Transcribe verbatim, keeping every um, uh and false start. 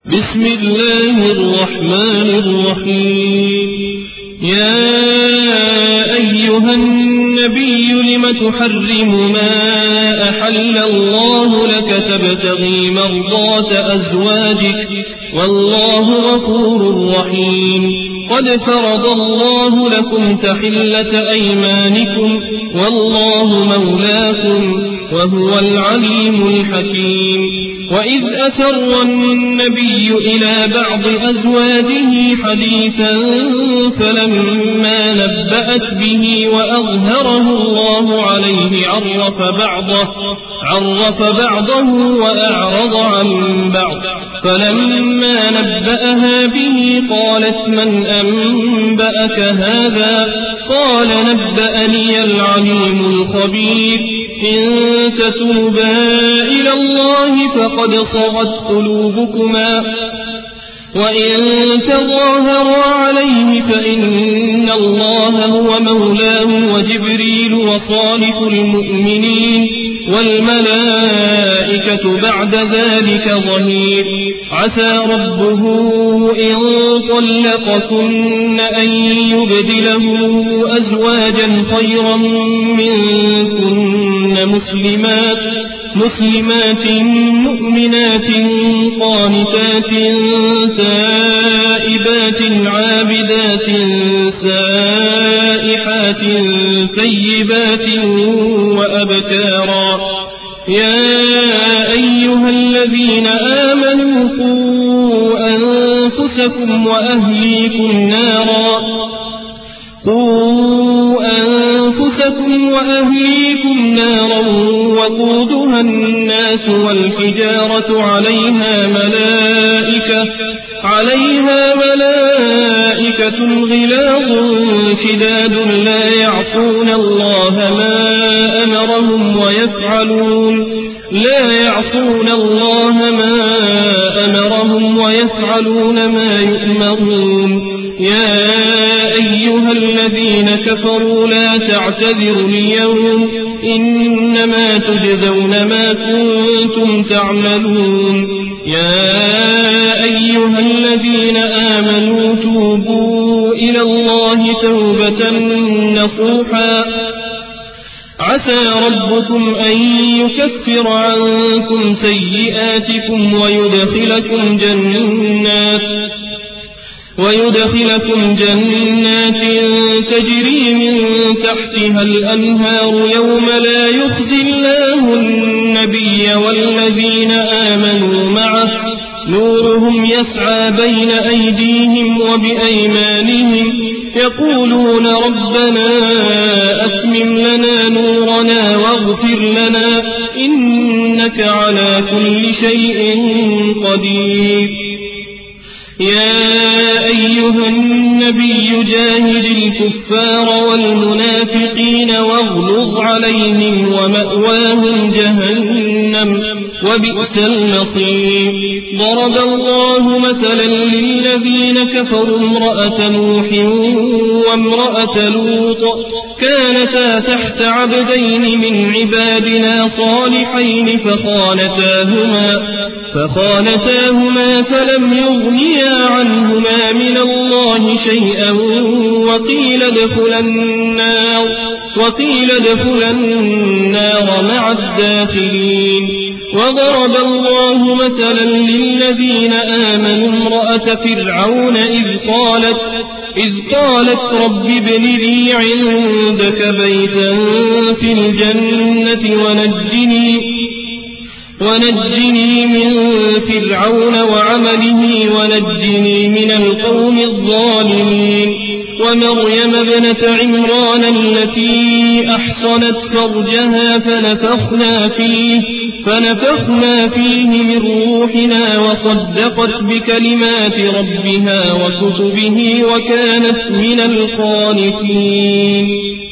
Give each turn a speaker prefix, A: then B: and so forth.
A: بسم الله الرحمن الرحيم. يا أيها النبي لم تحرم ما أحل الله لك تبتغي مرضات أزواجك والله غفور رحيم. قد فرض الله لكم تحلة أيمانكم والله مولاكم وهو العليم الحكيم. وإذ أسر النبي إلى بعض أزواجه حديثا فلما نبأت به وأظهره الله عليه عرف بعضه, عرف بعضه وأعرض عن بعض. فلما نبأها به قالت من أنبأك هذا؟ قال نبأني العليم الخبير. إن تتوبا إلى الله فقد صغت قلوبكما وإن تظاهرا عليه فإن الله هو مولاه وجبريل وصالح المؤمنين والملائكة بعد ذلك ظهير. عسى ربه إن طلقكن أن يبدله أزواجا خيرا منكن مسلمات مسلمات مؤمنات قانتات تائبات عابدات سائحات ثيبات وأبكارا. يا أيها الذين آمنوا قوا أنفسكم وأهليكم نارا قوا أنفسكم وأهليكم نارا وقودها الناس والحجارة عليها ملائكة عليها ملائكة غلاظ شداد لا يعصون الله ما أمرهم ويفعلون لا يعصون الله ما أمرهم ويفعلون ما يؤمرون. يا أيها الذين كفروا لا تعتذروا اليوم إنما تجزون ما كنتم تعملون. يا أيها الذين آمنوا توبوا إلى الله توبة نصوحا عسى ربكم أن يكفر عنكم سيئاتكم ويدخلكم جنات ويدخلكم جنات تجري من تحتها الأنهار يوم لا يخزي الله النبي والذين آمنوا معه نورهم يسعى بين أيديهم وبأيمانهم يقولون ربنا أتمم لنا نورنا واغفر لنا إنك على كل شيء قدير. يا أيها النبي جاهد الكفار والمنافقين واغلظ عليهم ومأواهم جهنم وبئس المصير. ضرب الله مثلا للذين كفروا امرأة نوح وامرأة لوط كانتا تحت عبدين من عبادنا صالحين فخانتاهما فخانتاهما فلم يغنيا عنهما من الله شيئا وقيل ادخلا النار وقيل ادخلا النار مع الداخلين. وضرب الله مثلا للذين آمنوا امرأة فرعون إذ قالت إذ قالت رب ابن لي عندك بيتا في الجنة ونجني ونجني من فرعون وعمله ونجني من القوم الظالمين. ومريم ابنة عمران التي أحصنت فرجها فنفخنا فيه فنفخنا فيه من روحنا وصدقت بكلمات ربها وكتبه وكانت من القانتين.